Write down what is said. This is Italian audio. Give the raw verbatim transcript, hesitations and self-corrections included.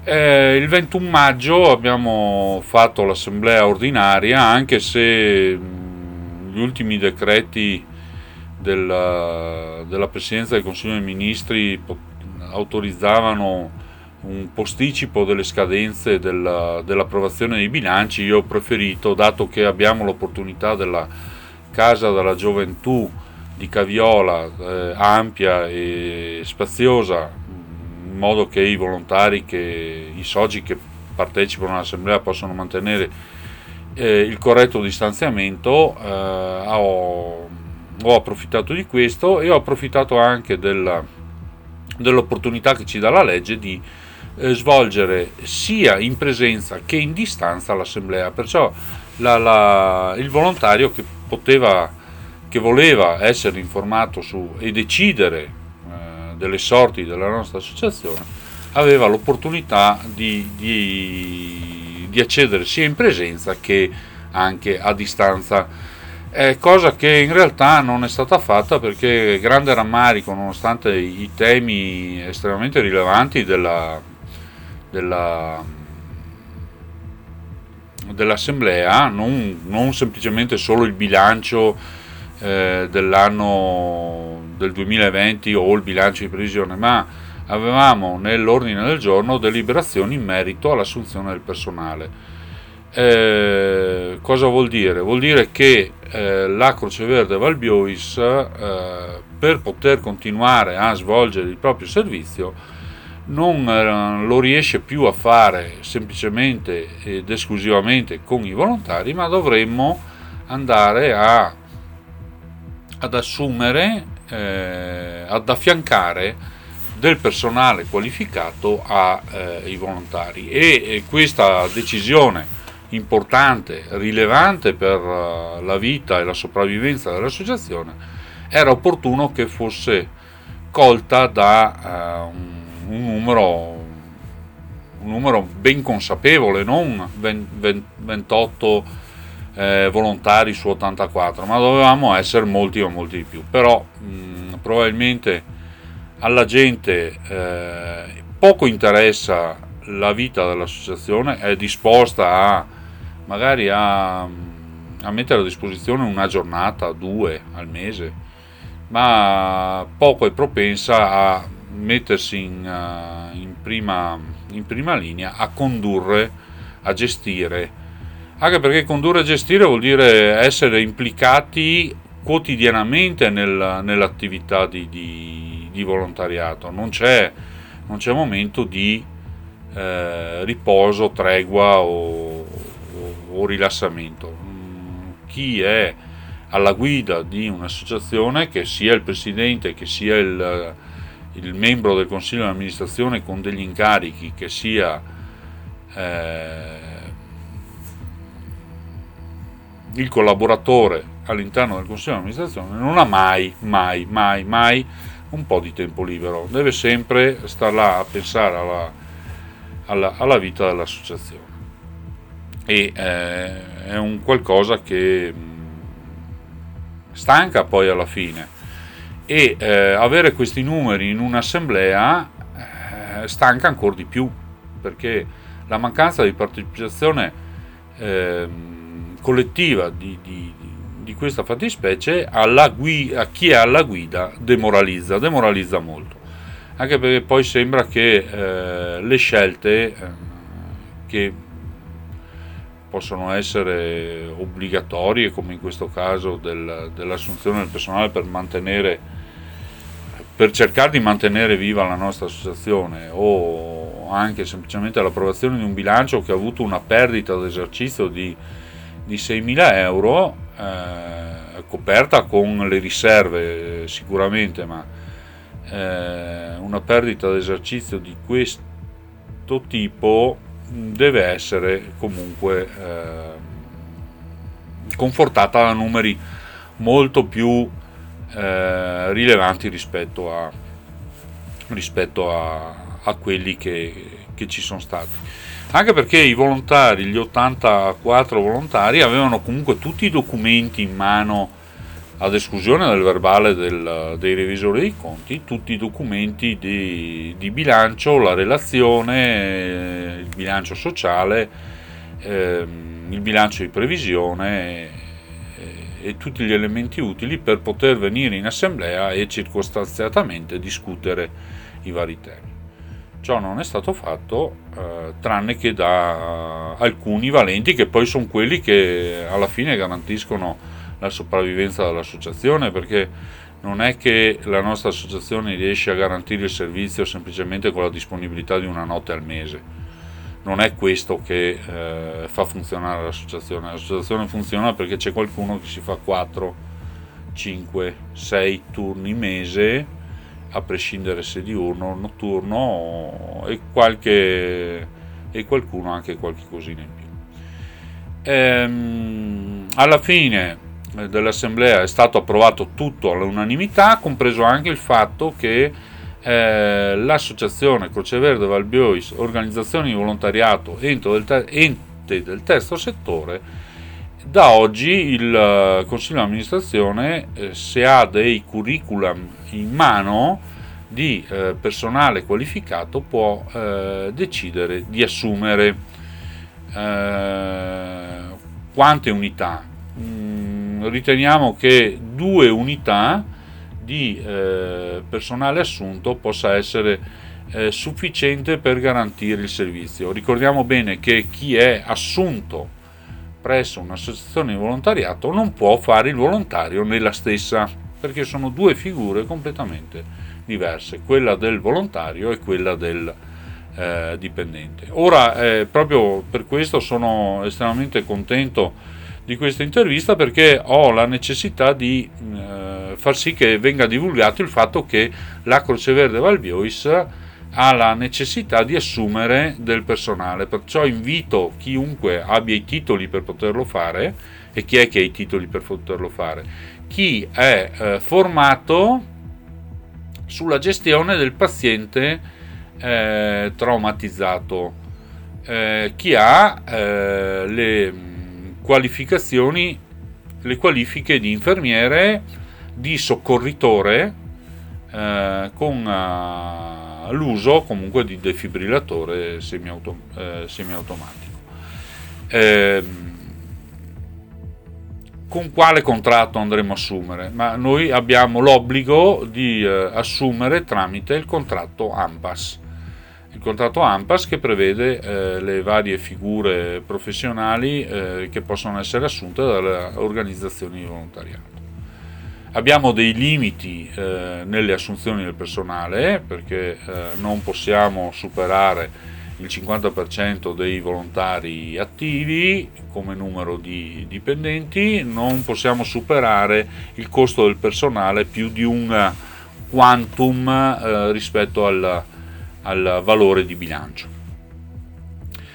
Eh, il ventuno maggio abbiamo fatto l'assemblea ordinaria, anche se mh, gli ultimi decreti della, della Presidenza del Consiglio dei Ministri po- autorizzavano un posticipo delle scadenze della- dell'approvazione dei bilanci. Io ho preferito, dato che abbiamo l'opportunità della Casa della Gioventù di Caviola, eh, ampia e spaziosa, in modo che i volontari, che i soci che partecipano all'assemblea possono mantenere eh, il corretto distanziamento, eh, ho, ho approfittato di questo e ho approfittato anche della, dell'opportunità che ci dà la legge di eh, svolgere sia in presenza che in distanza l'assemblea. Perciò la, la, il volontario che poteva, che voleva essere informato su e decidere delle sorti della nostra associazione, aveva l'opportunità di, di, di accedere sia in presenza che anche a distanza, eh, cosa che in realtà non è stata fatta, perché grande rammarico, nonostante i temi estremamente rilevanti della, della, dell'assemblea, non, non semplicemente solo il bilancio eh, dell'anno del duemilaventi o il bilancio di previsione, ma avevamo nell'ordine del giorno deliberazioni in merito all'assunzione del personale. Eh, cosa vuol dire? Vuol dire che eh, la Croce Verde Valbiois, eh, per poter continuare a svolgere il proprio servizio, non eh, lo riesce più a fare semplicemente ed esclusivamente con i volontari, ma dovremmo andare a, ad assumere, eh, ad affiancare del personale qualificato ai eh, volontari, e, e questa decisione importante, rilevante per uh, la vita e la sopravvivenza dell'associazione, era opportuno che fosse colta da uh, un, un numero un numero ben consapevole, non ventotto eh, volontari su ottantaquattro, ma dovevamo essere molti o molti di più. Però mh, probabilmente alla gente eh, poco interessa la vita dell'associazione, è disposta a magari a, a mettere a disposizione una giornata, due al mese, ma poco è propensa a mettersi in, uh, in, prima, in prima linea, a condurre, a gestire, anche perché condurre e gestire vuol dire essere implicati quotidianamente nel, nell'attività di, di, di volontariato. Non c'è, non c'è momento di eh, riposo, tregua o, o, o rilassamento. Chi è alla guida di un'associazione, che sia il presidente, che sia il, il membro del consiglio di amministrazione con degli incarichi, che sia eh, il collaboratore all'interno del consiglio di amministrazione, non ha mai, mai, mai, mai un po' di tempo libero, deve sempre star là a pensare alla, alla, alla vita dell'associazione, e eh, è un qualcosa che stanca poi alla fine, e eh, avere questi numeri in un'assemblea eh, stanca ancora di più, perché la mancanza di partecipazione eh, collettiva di, di, di questa fattispecie alla guida, a chi è alla guida demoralizza, demoralizza molto, anche perché poi sembra che eh, le scelte eh, che possono essere obbligatorie, come in questo caso del, dell'assunzione del personale per mantenere, per cercare di mantenere viva la nostra associazione, o anche semplicemente l'approvazione di un bilancio che ha avuto una perdita d'esercizio di, di seimila euro, eh, coperta con le riserve sicuramente, ma eh, una perdita d'esercizio di questo tipo deve essere comunque eh, confortata da numeri molto più eh, rilevanti rispetto a rispetto a, a quelli che, che ci sono stati, anche perché i volontari, gli ottantaquattro volontari, avevano comunque tutti i documenti in mano ad esclusione del verbale del, dei revisori dei conti, tutti i documenti di, di bilancio, la relazione, il bilancio sociale, ehm, il bilancio di previsione e, e tutti gli elementi utili per poter venire in assemblea e circostanziatamente discutere i vari temi. Ciò non è stato fatto, eh, tranne che da alcuni valenti, che poi sono quelli che alla fine garantiscono la sopravvivenza dell'associazione, perché non è che la nostra associazione riesce a garantire il servizio semplicemente con la disponibilità di una notte al mese. Non è questo che eh, fa funzionare l'associazione. L'associazione funziona perché c'è qualcuno che si fa quattro, cinque, sei turni mese, a prescindere se diurno o notturno, e qualche e qualcuno anche qualche cosina in più. Ehm, alla fine dell'assemblea è stato approvato tutto all'unanimità, compreso anche il fatto che eh, l'associazione Croce Verde Val Biois, organizzazioni di volontariato, ente del, ter- ente del terzo settore, da oggi il consiglio di amministrazione, eh, se ha dei curriculum in mano di eh, personale qualificato, può eh, decidere di assumere eh, quante unità. Mm, riteniamo che due unità di eh, personale assunto possa essere eh, sufficiente per garantire il servizio. Ricordiamo bene che chi è assunto presso un'associazione di volontariato non può fare il volontario nella stessa, perché sono due figure completamente diverse, quella del volontario e quella del eh, dipendente. Ora, eh, proprio per questo sono estremamente contento di questa intervista, perché ho la necessità di eh, far sì che venga divulgato il fatto che la Croce Verde Val Biois ha la necessità di assumere del personale, perciò invito chiunque abbia i titoli per poterlo fare. E chi è che ha i titoli per poterlo fare? Chi è eh, formato sulla gestione del paziente eh, traumatizzato, eh, chi ha eh, le qualificazioni, le qualifiche di infermiere, di soccorritore, eh, con uh, l'uso comunque di defibrillatore semiauto, eh, semiautomatico. Eh, con quale contratto andremo a assumere? Ma noi abbiamo l'obbligo di eh, assumere tramite il contratto ANPAS. Il contratto ANPAS che prevede eh, le varie figure professionali eh, che possono essere assunte dalle organizzazioni di volontariato. Abbiamo dei limiti eh, nelle assunzioni del personale, perché eh, non possiamo superare il cinquanta per cento dei volontari attivi come numero di dipendenti, non possiamo superare il costo del personale più di un quantum eh, rispetto al, al valore di bilancio.